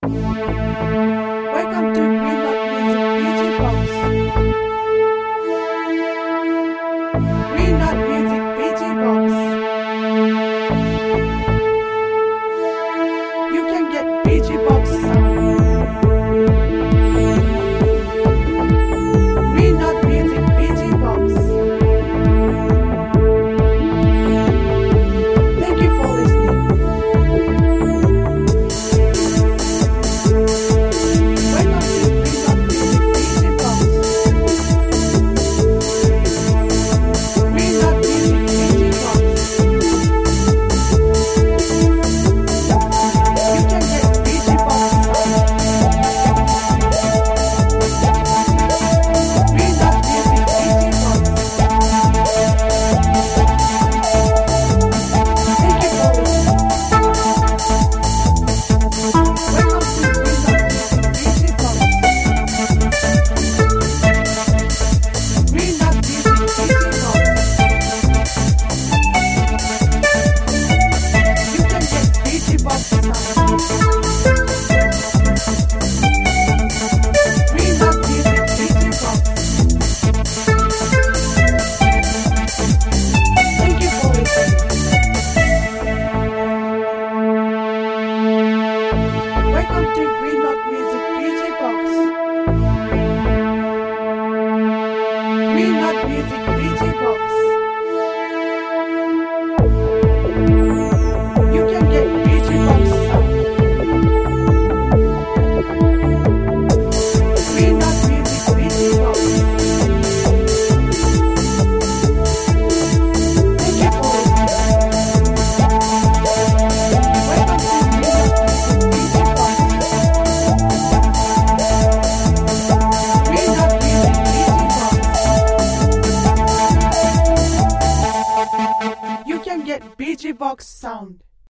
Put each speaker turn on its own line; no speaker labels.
Welcome to Green Dot Music DJ Box. Green Dot Music DJ Box. You can get DJ Box sound. Green Dot Music DJ Box. Thank you for listening. Welcome to Green Dot Music DJ Box. Green Dot Music DJ Box. You can get DJ Box sound. Green Dot Music DJ Box. Thank you for listening. Welcome to Green Dot Music DJ Box. Green Dot Music DJ Box. You can get DJ Box sound. Green Dot Music DJ Box. Thank you for listening. Welcome to Green Dot Music DJ Box. Green Dot Music DJ Box. You can get DJ Box sound. Green Dot Music DJ Box. Thank you for listening. Welcome to Green Dot Music DJ Box. Green Dot Music DJ Box. You can get BG Box sound.